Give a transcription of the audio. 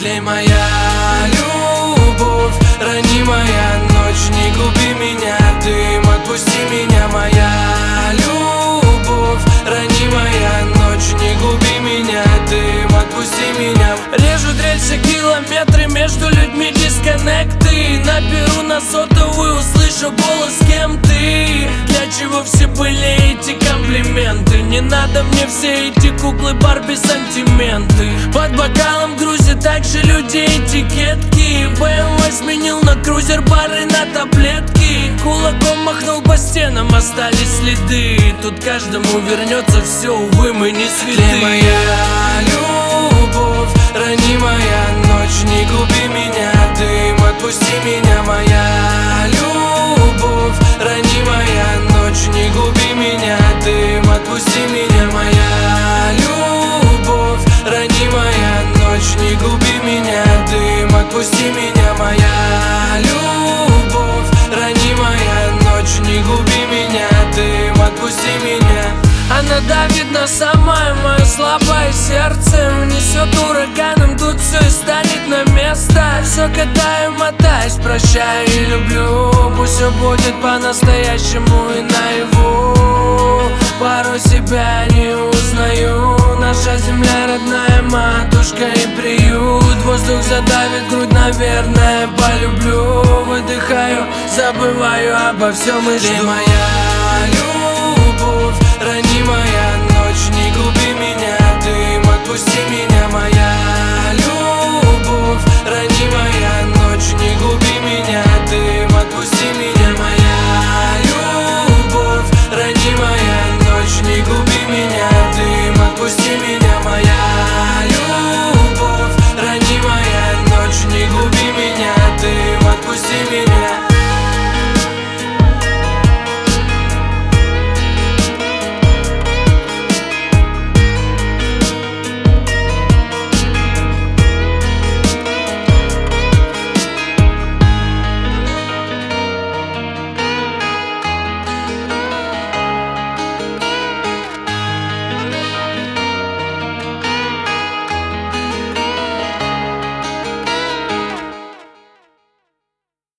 Тлей, моя любовь, ранимая ночь, не губи меня, дым, отпусти меня, моя любовь, ранимая ночь, не губи меня, дым, отпусти меня. Режут рельсы километры, между людьми дисконнекты. Наберу на сотовую, услышу голос, с кем ты. Для чего все были эти комплименты? Не надо мне все эти куклы, Барби, сантименты. Под бокалом грузят также люди этикетки. БМВ сменил на крузер, бары на таблетки. Кулаком махнул по стенам, остались следы. Тут каждому вернется все, увы, мы не святы. Тлей, моя любовь, ранимая ночь, не губи меня, дым, отпусти меня, моя любовь, ранимая ночь, не губи меня, дым, отпусти меня, моя любовь, ранимая ночь, не губи меня, дым, отпусти меня, моя любовь, ранимая ночь, не губи меня, дым, отпусти меня. Она давит на самое мое слабое сердце, унесет ураганом, тут все и станет на место. Все катаю, мотаюсь, прощаю и люблю. Пусть все будет по-настоящему и наяву. Порой себя не узнаю. Наша земля, родная матушка и приют. Воздух задавит грудь, наверное, полюблю. Выдыхаю, забываю обо всем и жду. Моя любовь, ранимая ночь, не губи меня, дым, отпусти меня, моя любовь, ранимая ночь, не губи меня, дым, отпусти меня, моя любовь, ранимая ночь, не губи меня, дым, отпусти меня, моя любовь, ранимая ночь, не губи меня, дым, отпусти меня.